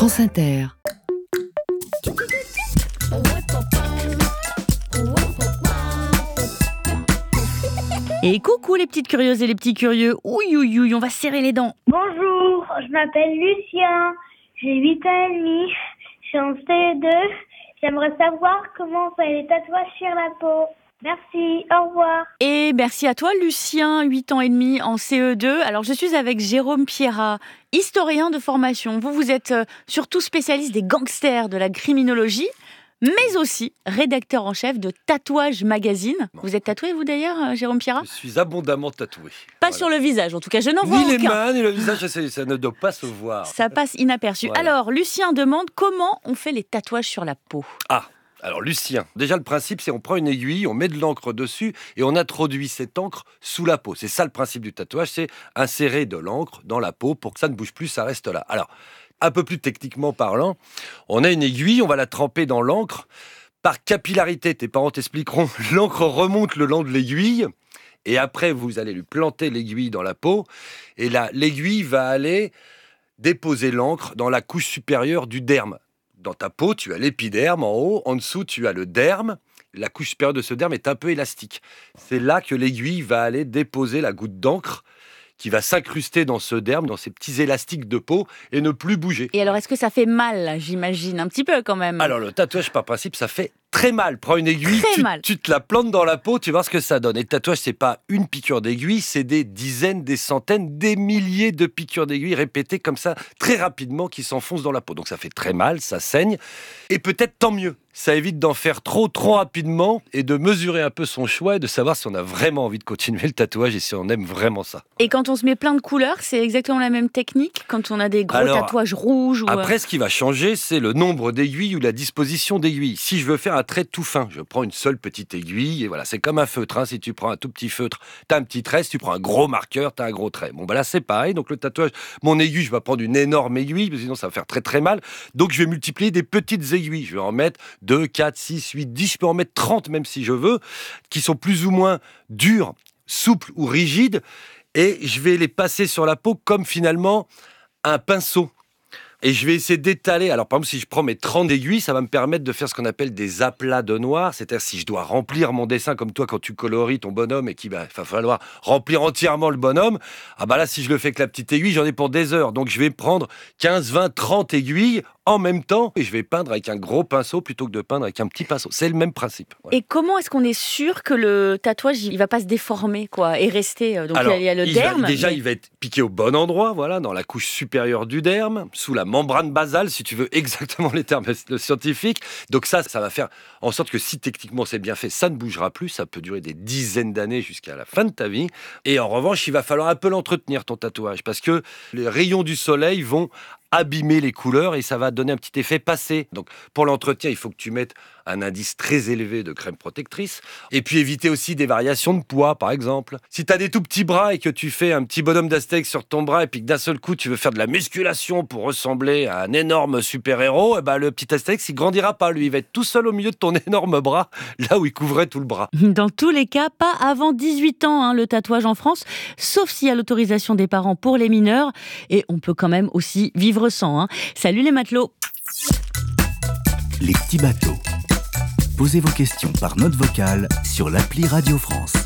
France Inter. Et coucou les petites curieuses et les petits curieux. Ouï, on va serrer les dents. Bonjour, je m'appelle Lucien, j'ai 8 ans et demi, je suis en CE2. J'aimerais savoir comment on fait les tatouages sur la peau. Merci, au revoir. Et merci à toi Lucien, 8 ans et demi en CE2. Alors je suis avec Jérôme Pierrat, historien de formation. Vous êtes surtout spécialiste des gangsters, de la criminologie, mais aussi rédacteur en chef de Tatouage Magazine. Vous êtes tatoué vous d'ailleurs, Jérôme Pierrat ? Je suis abondamment tatoué. Pas sur le visage, en tout cas je n'en vois aucun. Ni les mains, ni le visage, ça ne doit pas se voir. Ça passe inaperçu. Voilà. Alors Lucien demande comment on fait les tatouages sur la peau. Alors Lucien, déjà le principe c'est on prend une aiguille, on met de l'encre dessus et on introduit cette encre sous la peau. C'est ça le principe du tatouage, c'est insérer de l'encre dans la peau pour que ça ne bouge plus, ça reste là. Alors, un peu plus techniquement parlant, on a une aiguille, on va la tremper dans l'encre. Par capillarité, tes parents t'expliqueront, l'encre remonte le long de l'aiguille et après vous allez lui planter l'aiguille dans la peau et là l'aiguille va aller déposer l'encre dans la couche supérieure du derme. Dans ta peau, tu as l'épiderme en haut, en dessous, tu as le derme. La couche supérieure de ce derme est un peu élastique. C'est là que l'aiguille va aller déposer la goutte d'encre qui va s'incruster dans ce derme, dans ces petits élastiques de peau et ne plus bouger. Et alors, est-ce que ça fait mal, j'imagine, un petit peu quand même ? Alors, le tatouage, par principe, ça fait très mal. Prends une aiguille, tu te la plantes dans la peau, tu vas voir ce que ça donne. Et le tatouage, c'est pas une piqûre d'aiguille, c'est des dizaines, des centaines, des milliers de piqûres d'aiguille répétées comme ça, très rapidement, qui s'enfoncent dans la peau. Donc ça fait très mal, ça saigne. Et peut-être tant mieux. Ça évite d'en faire trop rapidement et de mesurer un peu son choix et de savoir si on a vraiment envie de continuer le tatouage et si on aime vraiment ça. Et quand on se met plein de couleurs, c'est exactement la même technique quand on a des gros tatouages rouges Après, ce qui va changer, c'est le nombre d'aiguilles ou la disposition d'aiguilles. Si je veux faire un trait tout fin, je prends une seule petite aiguille et voilà, c'est comme un feutre. Hein. Si tu prends un tout petit feutre, t'as un petit trait. Si tu prends un gros marqueur, t'as un gros trait. Bon, là, c'est pareil. Donc, le tatouage, mon aiguille, je vais prendre une énorme aiguille, parce que sinon, ça va faire très, très mal. Donc, je vais multiplier des petites aiguilles. Je vais en mettre 2, 4, 6, 8, 10. Je peux en mettre 30 même si je veux, qui sont plus ou moins dures, souples ou rigides. Et je vais les passer sur la peau comme finalement un pinceau. Et je vais essayer d'étaler. Alors, par exemple, si je prends mes 30 aiguilles, ça va me permettre de faire ce qu'on appelle des aplats de noir. C'est-à-dire, si je dois remplir mon dessin, comme toi, quand tu colories ton bonhomme et qu'il va falloir remplir entièrement le bonhomme, là, si je le fais avec la petite aiguille, j'en ai pour des heures. Donc, je vais prendre 15, 20, 30 aiguilles en même temps et je vais peindre avec un gros pinceau plutôt que de peindre avec un petit pinceau. C'est le même principe. Voilà. Et comment est-ce qu'on est sûr que le tatouage, il va pas se déformer, et rester Donc, alors, il y a le derme. Il va être piqué au bon endroit, voilà, dans la couche supérieure du derme, sous la membrane basale, si tu veux exactement les termes scientifiques. Donc ça va faire en sorte que si techniquement c'est bien fait, ça ne bougera plus. Ça peut durer des dizaines d'années jusqu'à la fin de ta vie. Et en revanche, il va falloir un peu l'entretenir, ton tatouage, parce que les rayons du soleil vont abîmer les couleurs et ça va donner un petit effet passé. Donc pour l'entretien, il faut que tu mettes un indice très élevé de crème protectrice et puis éviter aussi des variations de poids, par exemple. Si tu as des tout petits bras et que tu fais un petit bonhomme d'Astérix sur ton bras et puis que d'un seul coup tu veux faire de la musculation pour ressembler à un énorme super-héros, le petit Astérix il grandira pas, lui il va être tout seul au milieu de ton énorme bras, là où il couvrait tout le bras. Dans tous les cas, pas avant 18 ans le tatouage en France, sauf s'il y a l'autorisation des parents pour les mineurs et on peut quand même aussi vivre sans. Salut les matelots. Les petits bateaux. Posez vos questions par note vocale sur l'appli Radio France.